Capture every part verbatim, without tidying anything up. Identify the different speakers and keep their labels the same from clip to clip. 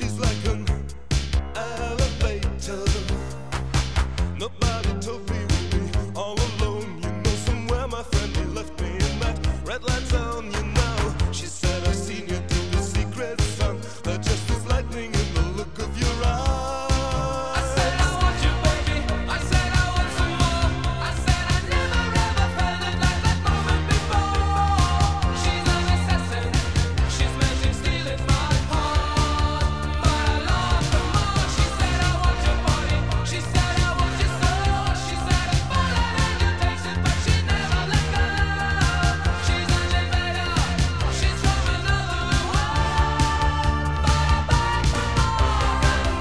Speaker 1: She's like an elevator. Nobody told me we'd be all alone. You know, somewhere my friend he left me in that red light zone. You know, she said I've seen you do the secret, son. They're just as lightning in the look of your eyes.
Speaker 2: I said I want you, baby. I said I want some more. I said I never ever felt it like that moment before. She's an assassin. She's magic, stealing my heart, but I love her more. She said I want your body. She said I want your soul. She said it's falling and you taste it, but she never let go. She's an invader. She's from another world, but I beg for more and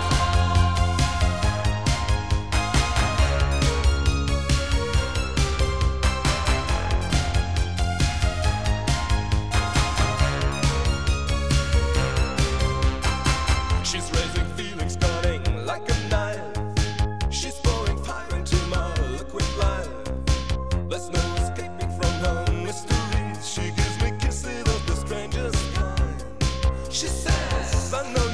Speaker 1: She's raising feelings, cutting like a knife. She's pouring fire into my liquid life. There's no escaping from her mysteries. She gives me kisses of the strangest kind. She says, I know